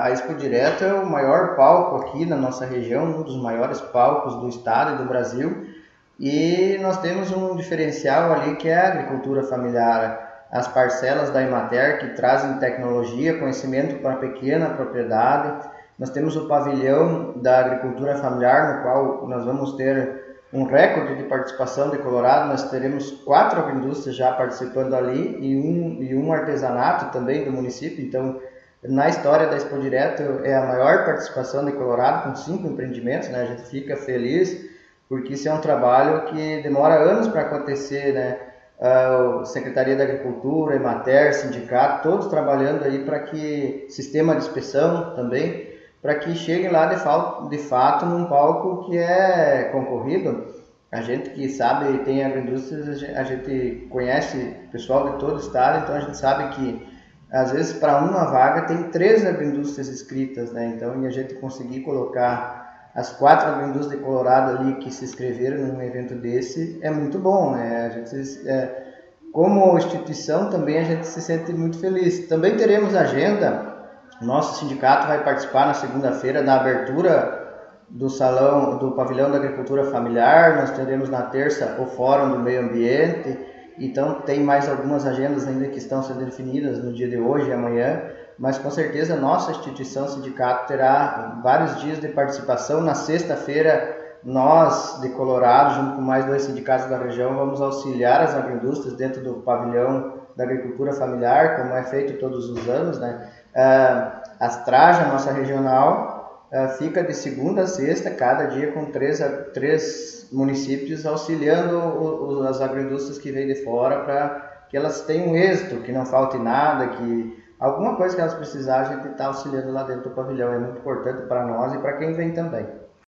a Expo Direto é o maior palco aqui na nossa região, um dos maiores palcos do estado e do Brasil, e nós temos um diferencial ali que é a agricultura familiar, as parcelas da Emater que trazem tecnologia, conhecimento para a pequena propriedade. Nós temos o pavilhão da agricultura familiar, no qual nós vamos ter um recorde de participação de Colorado. Nós teremos 4 agroindústrias já participando ali e um artesanato também do município. Então, na história da Expo Direto é a maior participação de Colorado, com 5 empreendimentos, né? A gente fica feliz porque isso é um trabalho que demora anos para acontecer, né? A Secretaria da Agricultura, Emater, sindicato, todos trabalhando aí para que sistema de inspeção também, para que cheguem lá de fato num palco que é concorrido. A gente que sabe, tem agroindústrias, a gente conhece pessoal de todo o estado, então a gente sabe que às vezes para uma vaga tem 3 agroindústrias inscritas, né? Então, e a gente conseguir colocar as 4 agroindústrias de Colorado ali que se inscreveram num evento desse é muito bom, né? A gente, como instituição também a gente se sente muito feliz. Também teremos agenda. Nosso sindicato vai participar na segunda-feira da abertura do salão do pavilhão da agricultura familiar. Nós teremos na terça o fórum do meio ambiente. Então tem mais algumas agendas ainda que estão sendo definidas no dia de hoje e amanhã, mas com certeza nossa instituição sindicato terá vários dias de participação. Na sexta-feira nós de Colorado, junto com mais 2 sindicatos da região, vamos auxiliar as agroindústrias dentro do pavilhão da agricultura familiar, como é feito todos os anos, né? A Astraja, nossa regional, fica de segunda a sexta, cada dia com 3 municípios auxiliando as agroindústrias que vêm de fora para que elas tenham êxito, que não falte nada, que alguma coisa que elas precisarem a gente está auxiliando lá dentro do pavilhão. É muito importante para nós e para quem vem também.